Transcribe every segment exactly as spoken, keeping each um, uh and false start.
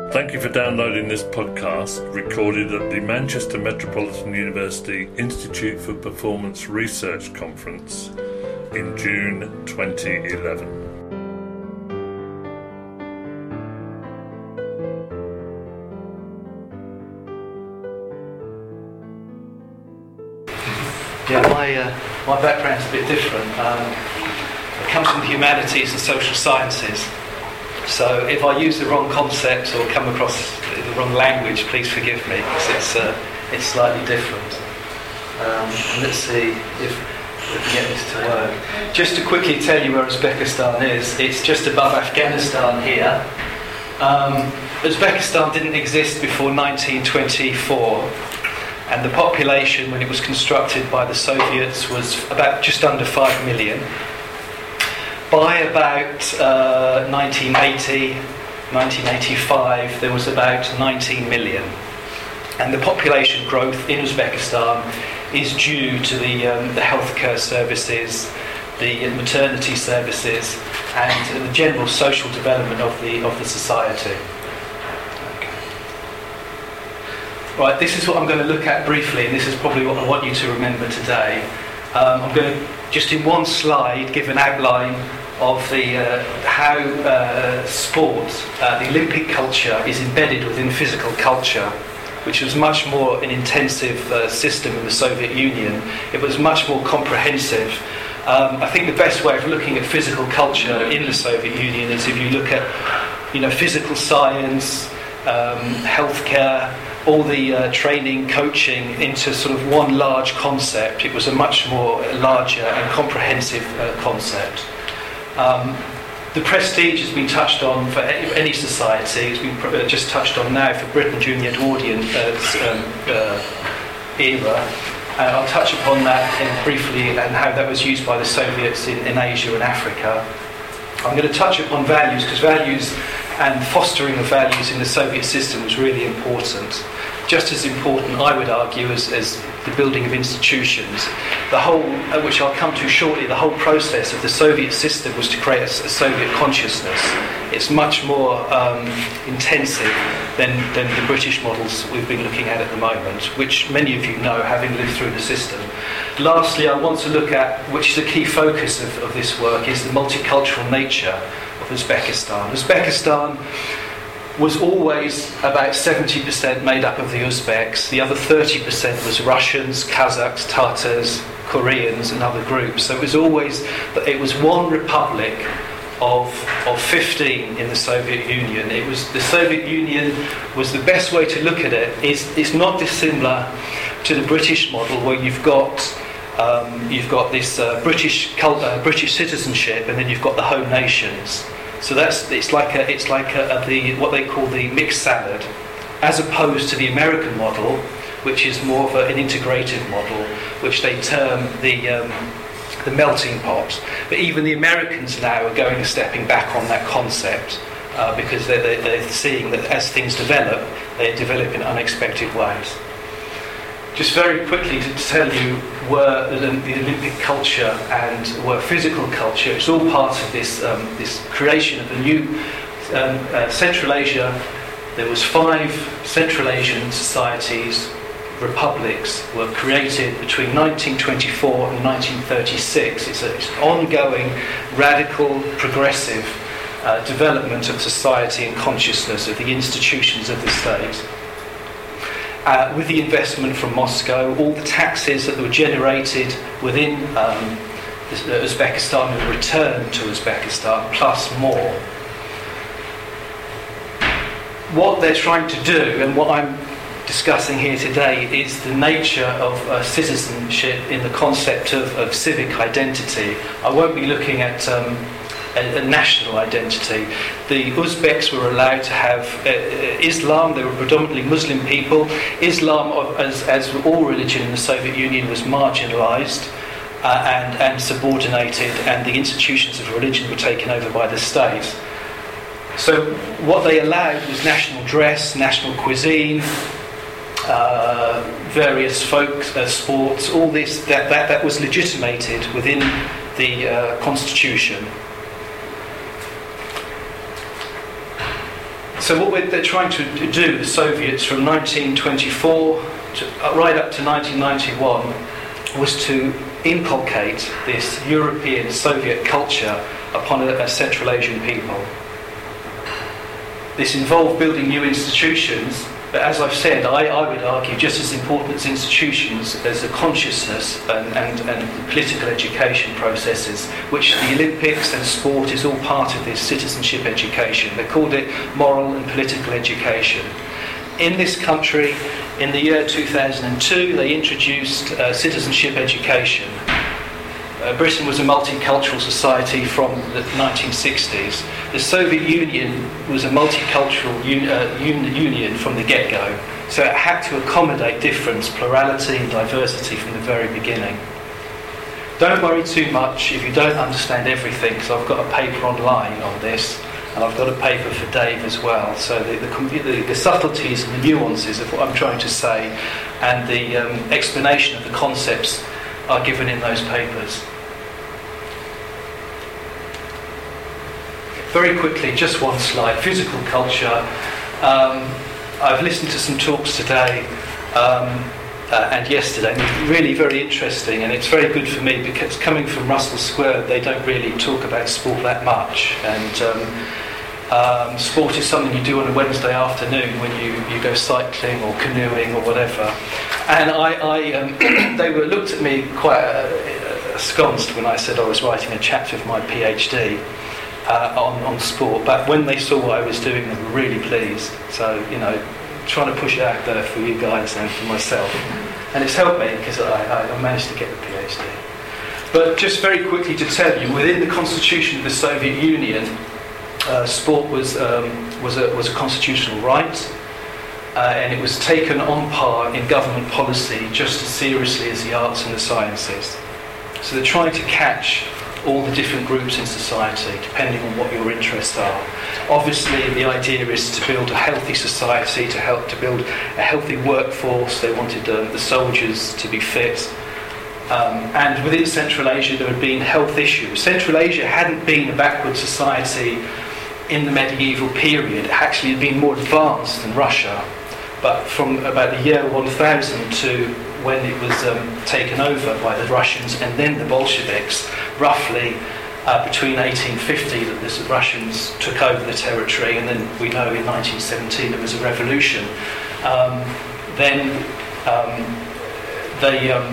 Thank you for downloading this podcast, recorded at the Manchester Metropolitan University Institute for Performance Research Conference in June twenty eleven. Yeah, my, uh, my background's a bit different. Um, it comes from the humanities and social sciences. So if I use the wrong concepts or come across the wrong language, please forgive me, because it's, uh, it's slightly different. Um, let's see if we can get this to work. Just to quickly tell you where Uzbekistan is, it's just above Afghanistan here. Um, Uzbekistan didn't exist before nineteen twenty-four. And the population, when it was constructed by the Soviets, was about just under five million. By about uh, nineteen eighty, nineteen eighty-five, there was about nineteen million. And the population growth in Uzbekistan is due to the, um, the healthcare services, the maternity services, and the general social development of the, of the society. Right, this is what I'm going to look at briefly, and this is probably what I want you to remember today. Um, I'm going to, just in one slide, give an outline of the uh, how uh, sport, uh, the Olympic culture, is embedded within physical culture, which was much more an intensive uh, system in the Soviet Union. It was much more comprehensive. Um, I think the best way of looking at physical culture in the Soviet Union is if you look at, you know, physical science, um, healthcare, all the uh, training, coaching into sort of one large concept. It was a much more larger and comprehensive uh, concept. Um, the prestige has been touched on for any society. It's been pr- just touched on now for Britain during the Edwardian uh, um, uh, era. And I'll touch upon that in briefly and how that was used by the Soviets in, in Asia and Africa. I'm going to touch upon values, because values and fostering of values in the Soviet system was really important. Just as important, I would argue, as, as the building of institutions. The whole, uh, which I'll come to shortly, the whole process of the Soviet system was to create a, a Soviet consciousness. It's much more um, intensive than, than the British models we've been looking at at the moment, which many of you know, having lived through the system. Lastly, I want to look at, which is a key focus of, of this work, is the multicultural nature of Uzbekistan. Uzbekistan was always about seventy percent made up of the Uzbeks. The other thirty percent was Russians, Kazakhs, Tatars, Koreans and other groups. So it was always, it was one republic of, of fifteen in the Soviet Union. It was, the Soviet Union was the best way to look at it. It's, it's not dissimilar to the British model, where you've got um, you've got this uh, British cult, uh, British citizenship, and then you've got the home nations. So that's it's like a, it's like a, a, the what they call the mixed salad, as opposed to the American model, which is more of a, an integrated model, which they term the um, the melting pot. But even the Americans now are going stepping back on that concept uh, because they're, they're, they're seeing that as things develop, they develop in unexpected ways. Just very quickly to tell you where the, the Olympic culture and where physical culture, it's all part of this um, this creation of a new um, uh, Central Asia. There was five Central Asian societies, republics, were created between nineteen twenty-four and nineteen thirty-six. It's, a, it's an ongoing, radical, progressive uh, development of society and consciousness of the institutions of the state. Uh, with the investment from Moscow, all the taxes that were generated within um, Uzbekistan were returned to Uzbekistan, plus more. What they're trying to do, and what I'm discussing here today, is the nature of uh, citizenship in the concept of, of civic identity. I won't be looking at um, a, a national identity. The Uzbeks were allowed to have uh, Islam. They were predominantly Muslim people. Islam, as, as all religion in the Soviet Union, was marginalised uh, and, and subordinated, and the institutions of religion were taken over by the state. So what they allowed was national dress, national cuisine, uh, various folk uh, sports, all this, that, that, that was legitimated within the uh, constitution. So what we're, they're trying to do, the Soviets, from nineteen twenty-four to, uh, right up to nineteen ninety-one, was to inculcate this European Soviet culture upon a, a Central Asian people. This involved building new institutions, but as I've said, I, I would argue just as important as institutions as the consciousness and, and, and political education processes, which the Olympics and sport is all part of this citizenship education. They called it moral and political education. In this country, in the year two thousand two, they introduced uh, citizenship education. Uh, Britain was a multicultural society from the nineteen sixties. The Soviet Union was a multicultural un- uh, un- union from the get-go, so it had to accommodate difference, plurality and diversity from the very beginning. Don't worry too much if you don't understand everything, because I've got a paper online on this, and I've got a paper for Dave as well. So the, the, the, the subtleties and the nuances of what I'm trying to say and the um, explanation of the concepts are given in those papers. Very quickly, just one slide. Physical culture. Um, I've listened to some talks today um, uh, and yesterday. Really very interesting, and it's very good for me because coming from Russell Square, they don't really talk about sport that much. And um, um, sport is something you do on a Wednesday afternoon when you, you go cycling or canoeing or whatever. And I, I um, they were looked at me quite uh, ensconced when I said I was writing a chapter of my PhD. Uh, on, on sport, but when they saw what I was doing, they were really pleased. So, you know, trying to push it out there for you guys and for myself. And it's helped me because I, I managed to get the PhD. But just very quickly to tell you, within the constitution of the Soviet Union, uh, sport was, um, was, a, was a constitutional right, uh, and it was taken on par in government policy just as seriously as the arts and the sciences. So they're trying to catch all the different groups in society, depending on what your interests are. Obviously, the idea is to build a healthy society, to help to build a healthy workforce. They wanted um, the soldiers to be fit. Um, and within Central Asia, there had been health issues. Central Asia hadn't been a backward society in the medieval period. It actually had been more advanced than Russia. But from about the year one thousand to when it was um, taken over by the Russians and then the Bolsheviks, roughly uh, between eighteen fifty that the Russians took over the territory, and then we know in nineteen seventeen there was a revolution. Um, then um, they, um,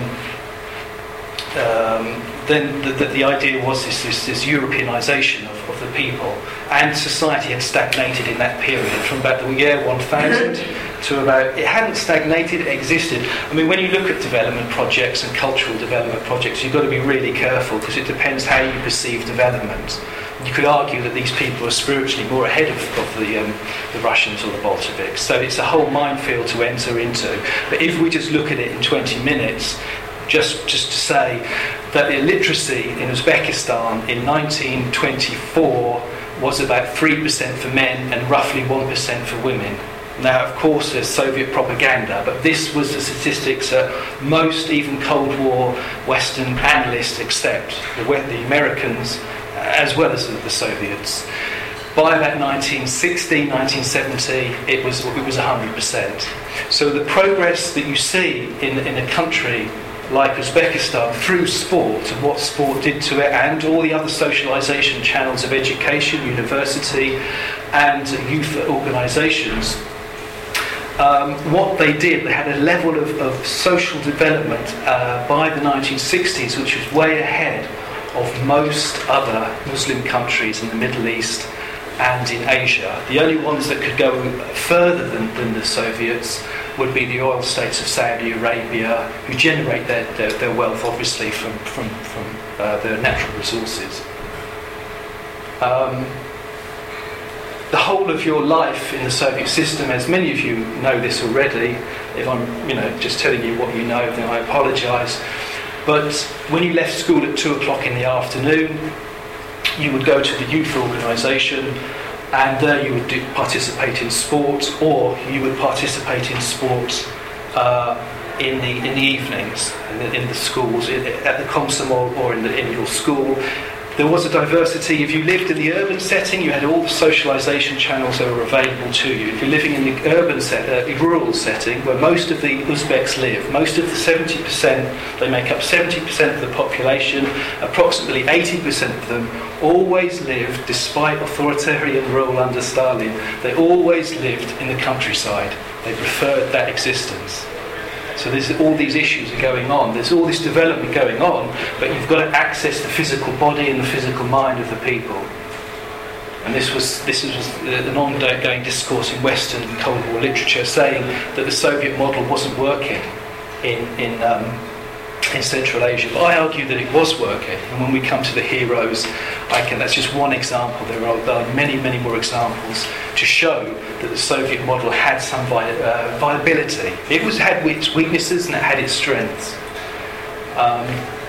um, then the, the, the idea was this, this, this Europeanisation of, of the people, and society had stagnated in that period from about the year one thousand. To about, it hadn't stagnated, it existed. I mean, when you look at development projects and cultural development projects, you've got to be really careful because it depends how you perceive development. You could argue that these people are spiritually more ahead of, of the, um, the Russians or the Bolsheviks. So it's a whole minefield to enter into. But if we just look at it in twenty minutes, just, just to say that the illiteracy in Uzbekistan in nineteen twenty-four was about three percent for men and roughly one percent for women. Now, of course, there's Soviet propaganda, but this was the statistics that most, even Cold War Western analysts accept, the, the Americans as well as the Soviets. By about nineteen sixty, nineteen seventy, it was it was one hundred percent. So the progress that you see in, in a country like Uzbekistan through sport and what sport did to it, and all the other socialisation channels of education, university and youth organisations, Um, what they did, they had a level of, of social development uh, by the nineteen sixties which was way ahead of most other Muslim countries in the Middle East and in Asia. The only ones that could go further than, than the Soviets would be the oil states of Saudi Arabia, who generate their, their, their wealth obviously from, from, from uh, their natural resources. Um, The whole of your life in the Soviet system, as many of you know this already, if I'm you know, just telling you what you know, then I apologise. But when you left school at two o'clock in the afternoon, you would go to the youth organisation, and there you would do, participate in sport, or you would participate in sport uh, in the in the evenings, in the, in the schools, in, at the Komsomol or in, the, in your school. There was a diversity. If you lived in the urban setting, you had all the socialisation channels that were available to you. If you're living in the urban set, uh, rural setting, where most of the Uzbeks live, most of the seventy percent, they make up seventy percent of the population, approximately eighty percent of them always lived, despite authoritarian rule under Stalin, they always lived in the countryside. They preferred that existence. So there's all these issues are going on. There's all this development going on, but you've got to access the physical body and the physical mind of the people. And this was this was an ongoing discourse in Western Cold War literature, saying that the Soviet model wasn't working in in um, in Central Asia. But I argue that it was working. And when we come to the heroes, I can. That's just one example. There are, there are many, many more examples to show that the Soviet model had some vi- uh, viability. It was had its weaknesses and it had its strengths. Um,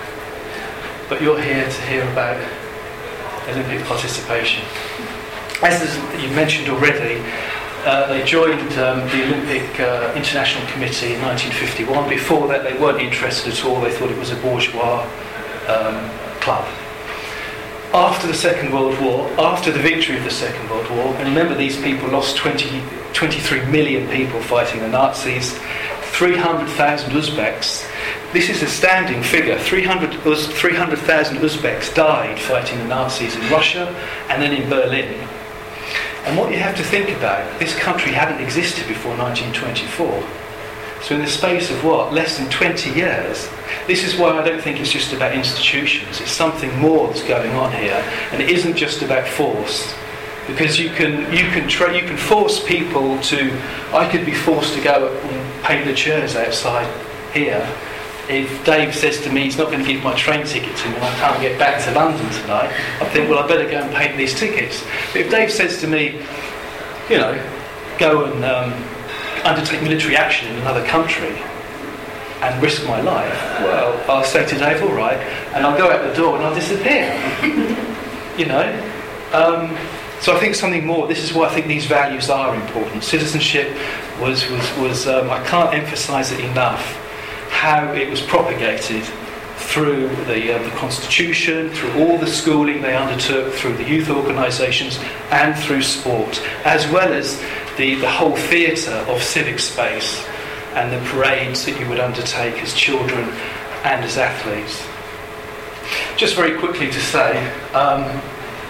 but you're here to hear about Olympic participation. As you mentioned already, uh, they joined um, the Olympic uh, International Committee in nineteen fifty-one. Before that, they weren't interested at all. They thought it was a bourgeois um, club. After the Second World War, after the victory of the Second World War, and remember these people lost twenty, twenty-three million people fighting the Nazis, three hundred thousand Uzbeks. This is a standing figure. three hundred thousand Uzbeks died fighting the Nazis in Russia and then in Berlin. And what you have to think about, this country hadn't existed before nineteen twenty-four. So in the space of what, less than twenty years, this is why I don't think it's just about institutions. It's something more that's going on here, and it isn't just about force. Because you can you can tra- you can force people to. I could be forced to go and paint the chairs outside here. If Dave says to me he's not going to give my train ticket to me and I can't get back to London tonight, I think, well, I better go and paint these tickets. But if Dave says to me, you know, go and um, undertake military action in another country and risk my life, well, I'll say to Dave, all right, and I'll go out the door and I'll disappear. You know? Um, so I think something more. This is why I think these values are important. Citizenship was, was, was um, I can't emphasise it enough, how it was propagated through the, uh, the Constitution, through all the schooling they undertook, through the youth organisations and through sport, as well as the, the whole theatre of civic space and the parades that you would undertake as children and as athletes. Just very quickly to say um,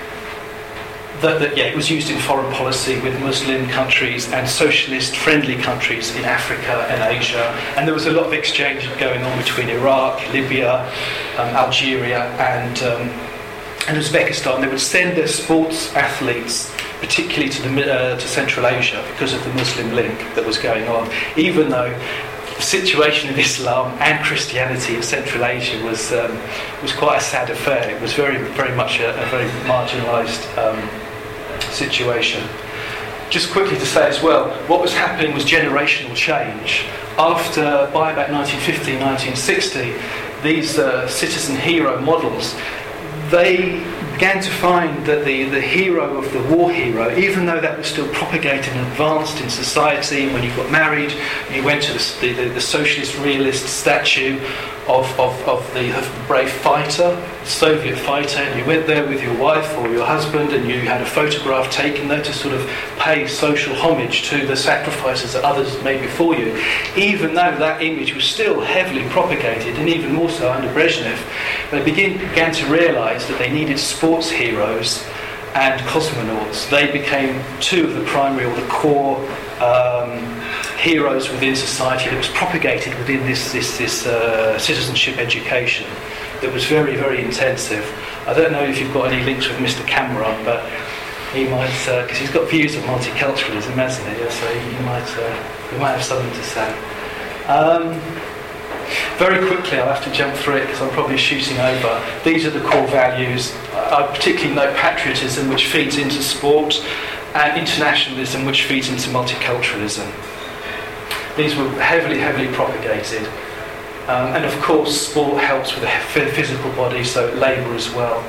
that, that yeah, it was used in foreign policy with Muslim countries and socialist-friendly countries in Africa and Asia, and there was a lot of exchange going on between Iraq, Libya, um, Algeria, and um, and Uzbekistan. They would send their sports athletes, particularly to the uh, to Central Asia, because of the Muslim link that was going on. Even though the situation of Islam and Christianity in Central Asia was um, was quite a sad affair. It was very very much a, a very marginalised Um, situation. Just quickly to say as well, what was happening was generational change. After, by about nineteen fifty, nineteen sixty, these uh, citizen hero models, they began to find that the, the hero of the war hero, even though that was still propagated and advanced in society, when you got married, you went to the, the, the socialist realist statue of, of, of, the, of the brave fighter, Soviet fighter, and you went there with your wife or your husband and you had a photograph taken there to sort of pay social homage to the sacrifices that others made before you. Even though that image was still heavily propagated, and even more so under Brezhnev, they begin, began to realise that they needed sports heroes and cosmonauts. They became two of the primary or the core um, heroes within society that was propagated within this this, this uh, citizenship education that was very, very intensive. I don't know if you've got any links with Mister Cameron, but he might, because uh, he's got views of multiculturalism, hasn't he? Yeah, so he might, uh, he might have something to say. Um, very quickly, I'll have to jump through it because I'm probably shooting over. These are the core values. I particularly note patriotism, which feeds into sport, and internationalism, which feeds into multiculturalism. These were heavily, heavily propagated. Um, and of course, sport helps with the physical body, so labour as well.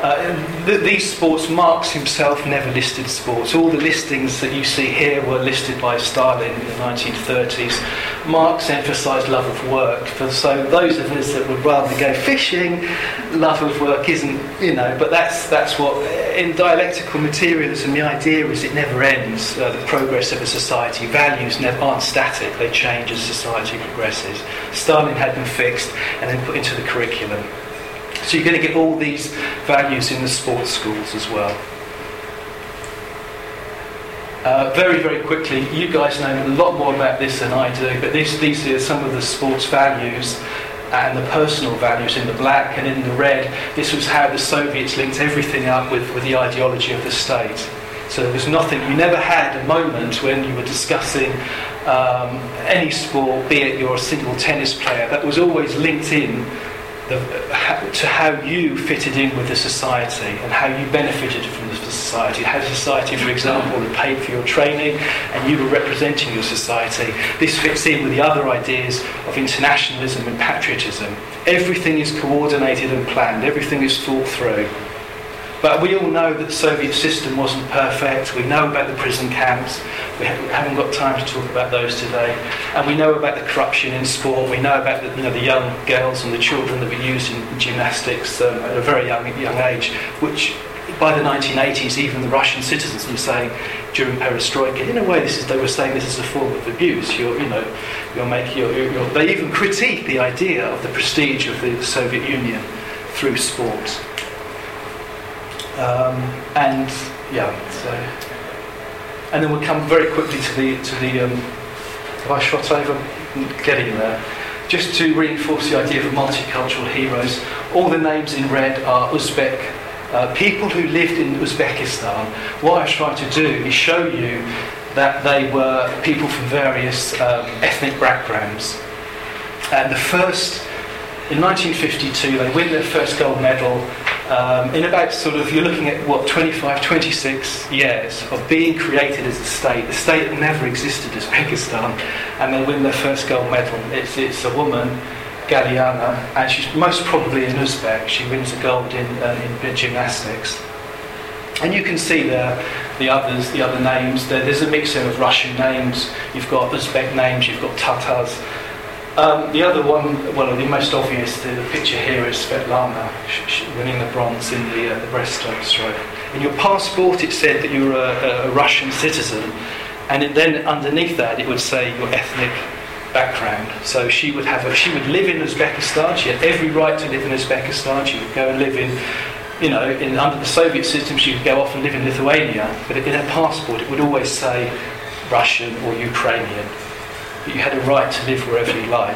Uh, th- these sports, Marx himself never listed sports. All the listings that you see here were listed by Stalin in the nineteen thirties. Marx emphasised love of work. For, so those of us that would rather go fishing, love of work isn't, you know, but that's that's what, in dialectical materialism, the idea is it never ends. Uh, the progress of a society, values never aren't static, they change as society progresses. Stalin had them fixed and then put into the curriculum. So you're going to get all these values in the sports schools as well. Uh, very, very quickly, you guys know a lot more about this than I do, but these, these are some of the sports values and the personal values in the black, and in the red, this was how the Soviets linked everything up with, with the ideology of the state. So there was nothing, you never had a moment when you were discussing um, any sport, be it you're a single tennis player, that was always linked in The, to how you fitted in with the society and how you benefited from the society. How society, for example, had paid for your training and you were representing your society. This fits in with the other ideas of internationalism and patriotism. Everything is coordinated and planned. Everything is thought through. But we all know that the Soviet system wasn't perfect. We know about the prison camps. We haven't got time to talk about those today. And we know about the corruption in sport. We know about the, you know, the young girls and the children that were used in gymnastics um, at a very young, young age, which by the nineteen eighties, even the Russian citizens were saying during Perestroika, in a way, this is, they were saying this is a form of abuse. You're, you know, you're making. You're, you're, they even critiqued the idea of the prestige of the Soviet Union through sport. Um, and yeah, so, and then we'll come very quickly to the to the. Um, have I shot over? Getting there. Just to reinforce the idea of multicultural heroes, all the names in red are Uzbek uh, people who lived in Uzbekistan. What I was trying to do is show you that they were people from various um, ethnic backgrounds. And the first, in nineteen fifty-two, they win their first gold medal. Um, in about sort of, you're looking at what, twenty-five, twenty-six years of being created as a state. The state had never existed as Uzbekistan, and they win their first gold medal. It's, it's a woman, Galiana, and she's most probably an Uzbek. She wins a gold in, uh, in gymnastics. And you can see there the others, the other names. There, there's a mixture of Russian names. You've got Uzbek names. You've got Tatars. Um, the other one, well, the most obvious, the, the picture here is Svetlana sh- sh- winning the bronze in the, uh, the breaststroke. In your passport, it said that you were a, a Russian citizen, and it, then underneath that, it would say your ethnic background. So she would have, a, she would live in Uzbekistan. She had every right to live in Uzbekistan. She would go and live in, you know, in, under the Soviet system, she would go off and live in Lithuania. But in her passport, it would always say Russian or Ukrainian. But you had a right to live wherever you like.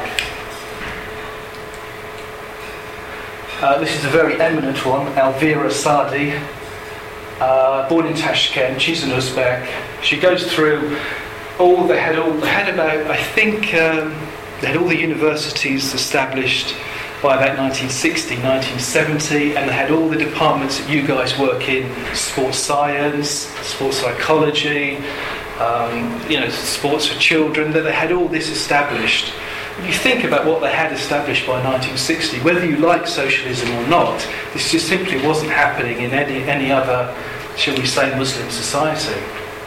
Uh, this is a very eminent one, Elvira Sadi, uh, born in Tashkent. She's an Uzbek. She goes through all. They had all. They had about. I think um, they had all the universities established by about nineteen sixty, nineteen seventy, and they had all the departments that you guys work in: sports science, sports psychology. Um, you know, sports for children, that they had all this established. If you think about what they had established by nineteen sixty, whether you like socialism or not, this just simply wasn't happening in any, any other, shall we say, Muslim society.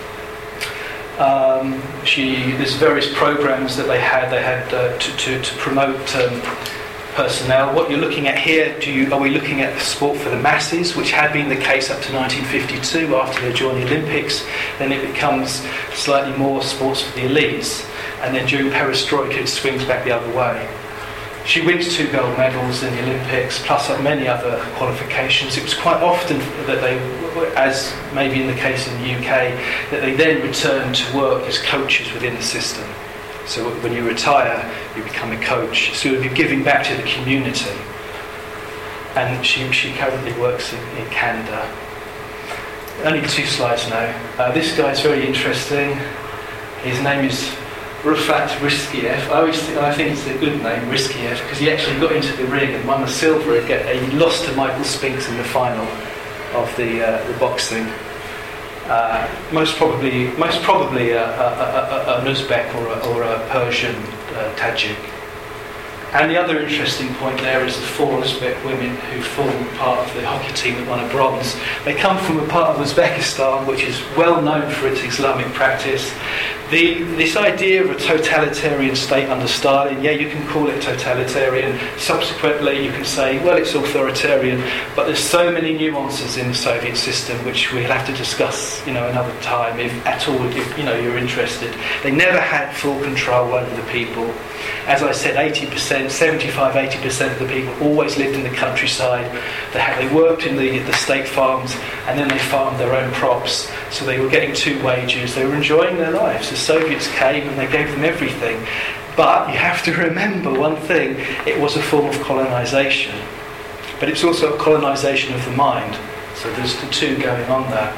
Um, she, there's various programs that they had. They had uh, to, to, to promote um, personnel. What you're looking at here, do you, are we looking at sport for the masses, which had been the case up to nineteen fifty-two after they joined the Olympics? Then it becomes slightly more sports for the elites, and then during Perestroika it swings back the other way. She wins two gold medals in the Olympics, plus many other qualifications. It was quite often that they, as maybe in the case in the U K, that they then returned to work as coaches within the system. So when you retire, you become a coach. So you'll be giving back to the community. And she she currently works in, in Canada. Only two slides now. Uh, this guy's very interesting. His name is Rufat Riskiev. I always think, I think it's a good name, Riskiev, because he actually got into the ring and won the silver again. He lost to Michael Spinks in the final of the uh, the boxing. Uh, most probably, most probably a, a, a, a, an Uzbek or a, or a Persian uh, Tajik. And the other interesting point there is the four Uzbek women who form part of the hockey team that won a bronze. They come from a part of Uzbekistan which is well known for its Islamic practice. The, this idea of a totalitarian state under Stalin, yeah, you can call it totalitarian. Subsequently, you can say, well, it's authoritarian, but there's so many nuances in the Soviet system which we'll have to discuss, you know, another time, if at all, if you know you're interested. They never had full control over the people. As I said, eighty percent, seventy-five, eighty percent of the people always lived in the countryside. They had, they worked in the the state farms, and then they farmed their own crops. So they were getting two wages. They were enjoying their lives. The Soviets came and they gave them everything. But you have to remember one thing: it was a form of colonisation, but it's also a colonisation of the mind. So there's the two going on there.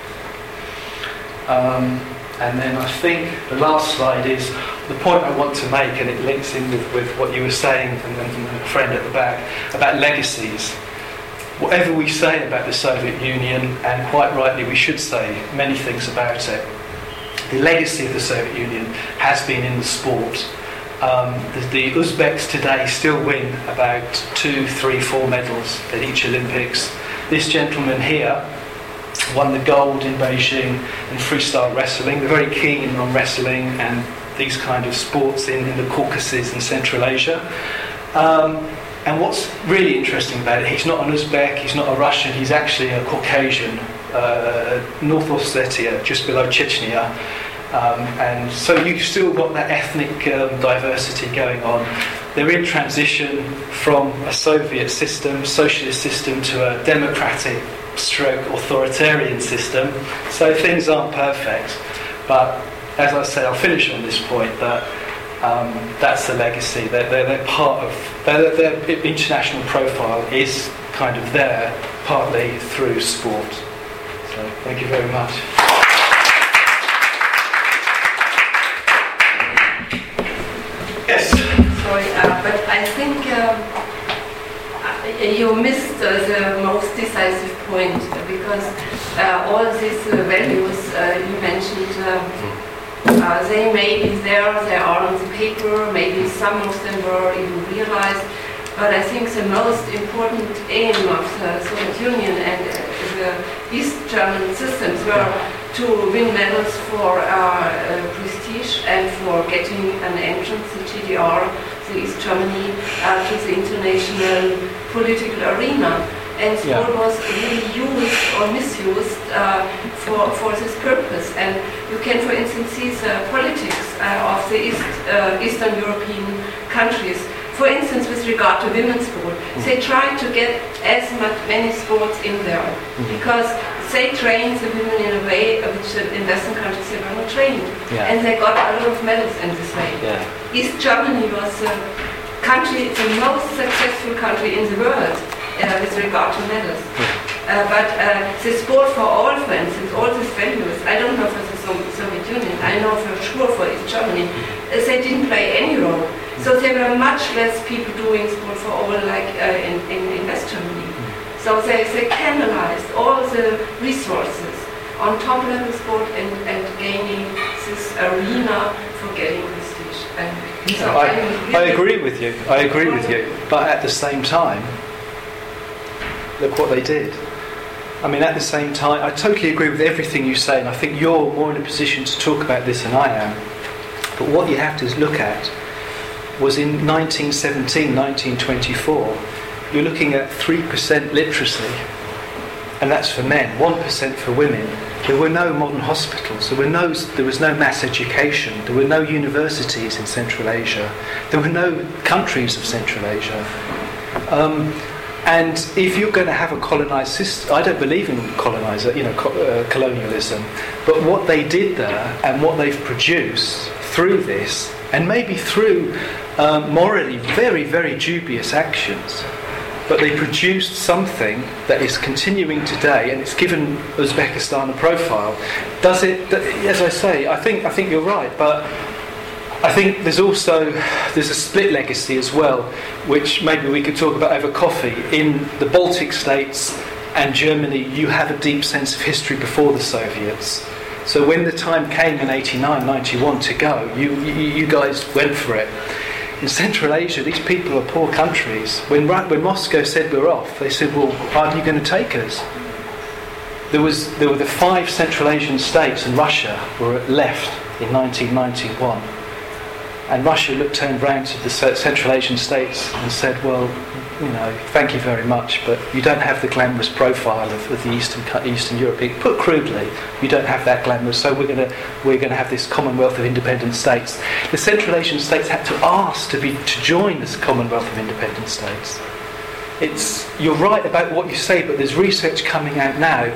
Um, and then I think the last slide is the point I want to make, and it links in with, with what you were saying, and then a friend at the back, about legacies. Whatever we say about the Soviet Union, and quite rightly we should say many things about it, the legacy of the Soviet Union has been in the sport. Um, the, the Uzbeks today still win about two, three, four medals at each Olympics. This gentleman here won the gold in Beijing in freestyle wrestling. They're very keen on wrestling and these kind of sports in, in the Caucasus and Central Asia. Um, and what's really interesting about it, he's not an Uzbek, he's not a Russian, he's actually a Caucasian, uh, North Ossetia, just below Chechnya. Um, and so you've still got that ethnic um, diversity going on. They're in transition from a Soviet system, socialist system, to a democratic stroke authoritarian system. So things aren't perfect, but as I say, I'll finish on this point that um, that's the legacy. They're, they're, they're part of their, their international profile is kind of there partly through sport. So thank you very much. Yes. Sorry, uh, but I think um, you missed uh, the most decisive point, because uh, all these uh, values uh, you mentioned, uh, uh, they may be there, they are on the paper, maybe some of them were even realized, but I think the most important aim of the Soviet Union and uh, the East German systems were to win medals for uh, uh, prestige and for getting an entrance, the G D R, the East Germany, uh, to the international political arena. And sport yeah. was really used or misused uh, for, for this purpose. And you can, for instance, see the politics uh, of the East, uh, Eastern European countries. For instance, with regard to women's sport, mm-hmm. they try to get as much, many sports in there, mm-hmm. because they train the women in a way which in Western countries they were not trained. Yeah. And they got a lot of medals in this way. Yeah. East Germany was the country, the most successful country in the world uh, with regard to medals. Uh, but uh, the sport for all, for instance, all these values, I don't know for the Soviet Union, I know for sure for East Germany, uh, they didn't play any role. So there were much less people doing sport for all like uh, in, in, in West Germany. So they, they canalized all the resources on top level sport and, and gaining this arena for getting prestige. And so I, really I agree with you, I agree with you. But at the same time, look what they did. I mean, at the same time, I totally agree with everything you say, and I think you're more in a position to talk about this than I am. But what you have to look at was in nineteen seventeen, nineteen twenty-four, you're looking at three percent literacy, and that's for men, one percent for women. There were no modern hospitals, there, were no, there was no mass education, there were no universities in Central Asia, there were no countries of Central Asia. Um, and if you're going to have a colonised system, I don't believe in colonizer, you know, co- uh, colonialism, but what they did there and what they've produced through this, and maybe through um, morally very, very dubious actions, but they produced something that is continuing today, and it's given Uzbekistan a profile. Does it? As I say, I think I think you're right, but I think there's also there's a split legacy as well, which maybe we could talk about over coffee. In the Baltic states and Germany, you have a deep sense of history before the Soviets. So when the time came in eighty-nine, ninety-one to go, you, you you guys went for it. in Central Asia, these people are poor countries. When, when Moscow said we're off, they said, well, are you going to take us? There was there were the five Central Asian states, and Russia were left in nineteen ninety-one. And Russia looked turned round to the Central Asian states and said, well, you know, thank you very much, but you don't have the glamorous profile of, of the Eastern Eastern Europe. Put crudely, you don't have that glamorous, so we're going to we're going to have this Commonwealth of Independent States. The Central Asian states had to ask to be to join this Commonwealth of Independent States. It's you're right about what you say, but there's research coming out now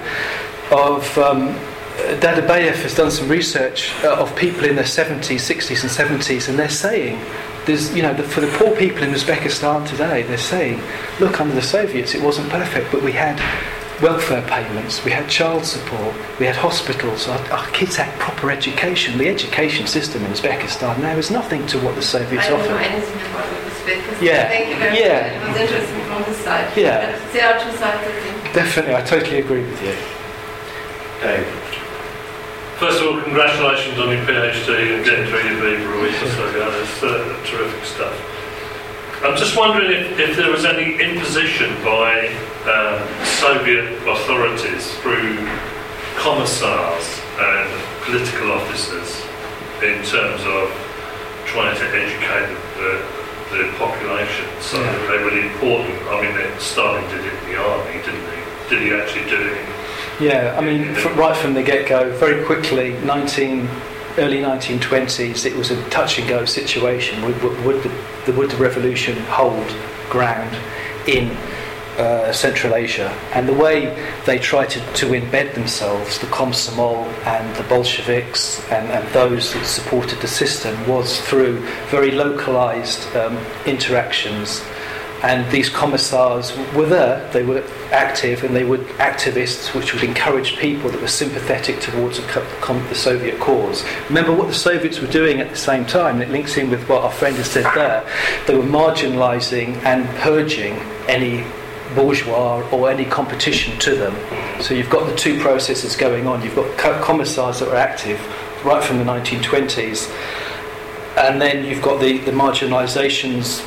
of. Um, Dadabayev has done some research uh, of people in their seventies, sixties and seventies, and they're saying, there's, you know, the, for the poor people in Uzbekistan today, they're saying, look, under the Soviets it wasn't perfect, but we had welfare payments, we had child support, we had hospitals, our, our kids had proper education. The education system in Uzbekistan now is nothing to what the Soviets offered. I don't offered. know anything about Uzbekistan. Yeah. Thank you very yeah. much. It was interesting from this side. Yeah. But there are two sides, I think. Definitely, I totally agree with you. Dave. First of all, congratulations on your PhD and getting through your Viva a week or so ago. That's uh, terrific stuff. I'm just wondering if, if there was any imposition by um, Soviet authorities through commissars and political officers in terms of trying to educate the, the population so yeah. that they were important. I mean, Stalin did it in the army, didn't he? Did he actually do it in Yeah, I mean, from, right from the get-go, very quickly, nineteen, early nineteen twenties, it was a touch-and-go situation. Would, would, would, the, would the revolution hold ground in uh, Central Asia? And the way they tried to, to embed themselves, the Komsomol and the Bolsheviks and, and those that supported the system, was through very localised um, interactions. And these commissars were there, they were active, and they were activists which would encourage people that were sympathetic towards the Soviet cause. Remember what the Soviets were doing at the same time, and it links in with what our friend has said there. They were marginalising and purging any bourgeois or any competition to them. So you've got the two processes going on. You've got commissars that were active right from the nineteen twenties, and then you've got the, the marginalisations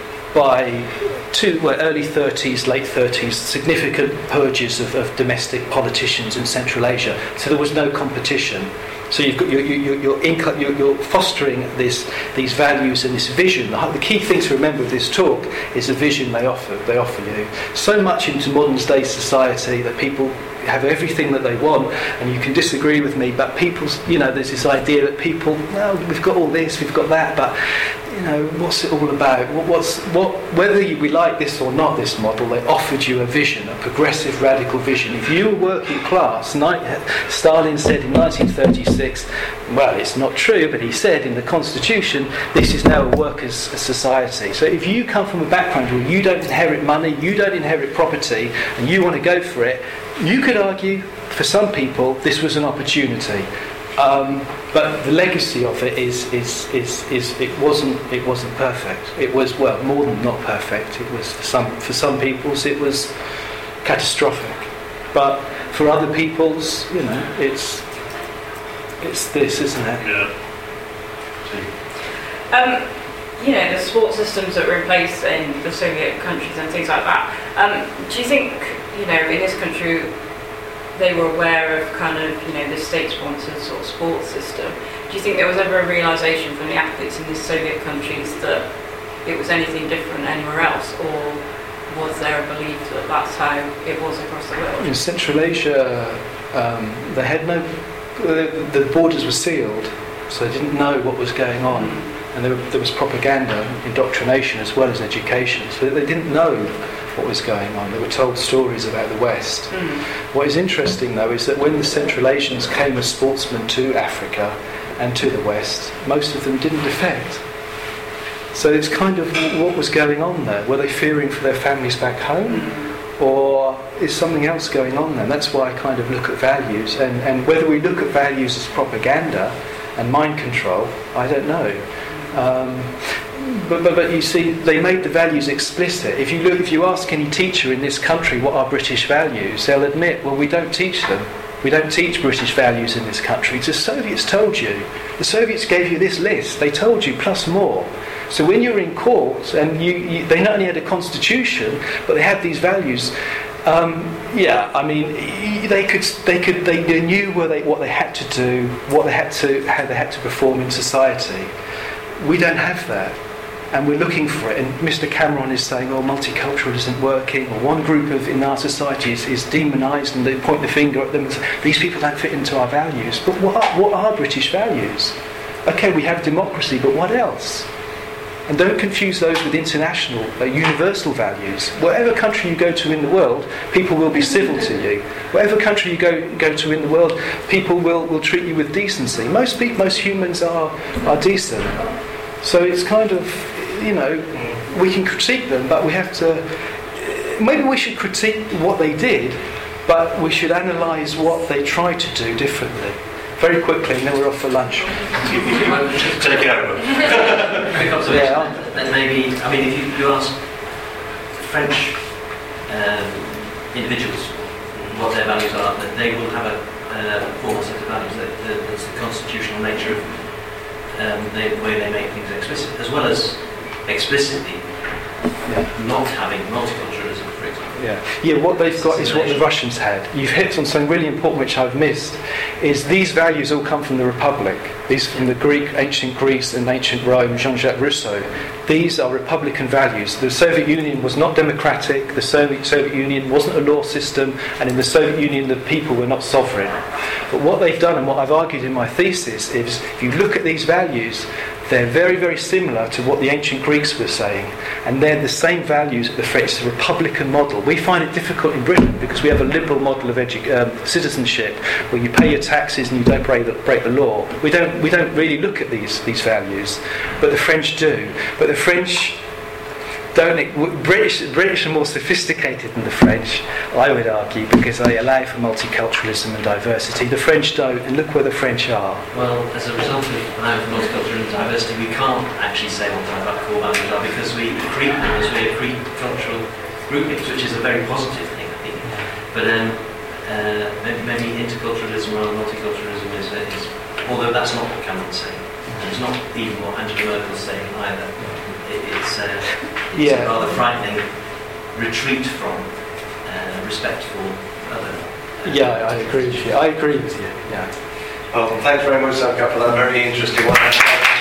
by two, well, early thirties, late thirties, significant purges of, of domestic politicians in Central Asia. So there was no competition. So you've got you're, you're, you're, inc- you're, you're fostering this, these values and this vision. The key thing to remember of this talk is the vision they offer. They offer you so much into modern day society that people have everything that they want, and you can disagree with me, but people's, you know, there's this idea that people, well, we've got all this, we've got that, but you know, what's it all about? What, what's what? Whether we like this or not, this model, they offered you a vision, a progressive, radical vision. If you were working class, Stalin said in nineteen thirty-six, well, it's not true, but he said in the Constitution, this is now a workers' society. So if you come from a background where you don't inherit money, you don't inherit property, and you want to go for it, you could argue, for some people, this was an opportunity. Um, but the legacy of it is, is, is, is it wasn't it wasn't perfect. It was, well, more than not perfect. It was for some for some people's it was catastrophic. But for other people's, you know, it's it's this, isn't it? Yeah. Um, you know, the support systems that were in place in the Soviet countries and things like that. Um, do you think, you know, in this country, they were aware of kind of, you know, the state-sponsored sort of sports system? Do you think there was ever a realisation from the athletes in these Soviet countries that it was anything different anywhere else, or was there a belief that that's how it was across the world? In Central Asia, um, they had no, the borders were sealed, so they didn't know what was going on, and there, there was propaganda, indoctrination as well as education, so they didn't know what was going on. They were told stories about the West. Mm. What is interesting, though, is that when the Central Asians came as sportsmen to Africa and to the West, most of them didn't defect. So it's kind of what was going on there. Were they fearing for their families back home? Mm. Or is something else going on there? And that's why I kind of look at values. And, and whether we look at values as propaganda and mind control, I don't know. Um, But, but but you see, they made the values explicit. If you look, if you ask any teacher in this country what are British values, they'll admit, well, we don't teach them. We don't teach British values in this country. The Soviets told you. The Soviets gave you this list. They told you plus more. So when you're in court, and you, you, they not only had a constitution, but they had these values. Um, yeah, I mean, they could, they could, they, they knew where they, what they had to do, what they had to, how they had to perform in society. We don't have that, and we're looking for it. And Mister Cameron is saying, "Oh, multicultural isn't working," or one group of in our society is, is demonised, and they point the finger at them and say, "These people don't fit into our values." But what are, what are British values? Okay, we have democracy, but what else? And don't confuse those with international, uh, universal values. Whatever country you go to in the world, people will be civil to you. Whatever country you go go to in the world, people will, will treat you with decency. Most people, most humans are are decent. So it's kind of, you know, we can critique them, but we have to. Maybe we should critique what they did, but we should analyse what they tried to do differently. Very quickly, and then we're off for lunch. Take it over. Quick observation. Yeah. And maybe, I mean, if you, you ask French um, individuals what their values are, that they will have a uh, formal set of values. That, that, that's the constitutional nature of um, the way they make things explicit, as well as explicitly Yeah. not having multiculturalism, for example. Yeah, yeah. What they've got is what the Russians had. You've hit on something really important, which I've missed. Is these values all come from the Republic? These from the Greek, ancient Greece, and ancient Rome. Jean-Jacques Rousseau. These are Republican values. The Soviet Union was not democratic. The Soviet Soviet Union wasn't a law system, and in the Soviet Union, the people were not sovereign. But what they've done, and what I've argued in my thesis, is if you look at these values, they're very, very similar to what the ancient Greeks were saying, and they're the same values that the French, the Republican model. We find it difficult in Britain because we have a liberal model of edu- um, citizenship, where you pay your taxes and you don't break the, break the law. We don't, we don't really look at these these values, but the French do. But the French don't. British British are more sophisticated than the French, I would argue, because they allow for multiculturalism and diversity. The French don't, and look where the French are. Well, as a result of allowing for multicultural and diversity, we can't actually say what our core values are because we create them as we create cultural groupings, which is a very positive thing, I think. But um, uh, maybe, maybe interculturalism rather than multiculturalism is, is, although that's not what Cameron's saying, and it's not even what Angela Merkel's saying either. It, it's uh, it's Yeah. a rather frightening retreat from uh, respect for other. Uh, Yeah, I agree with you. I agree with you. Yeah. Well, thanks very much, Zamka, for that very interesting one.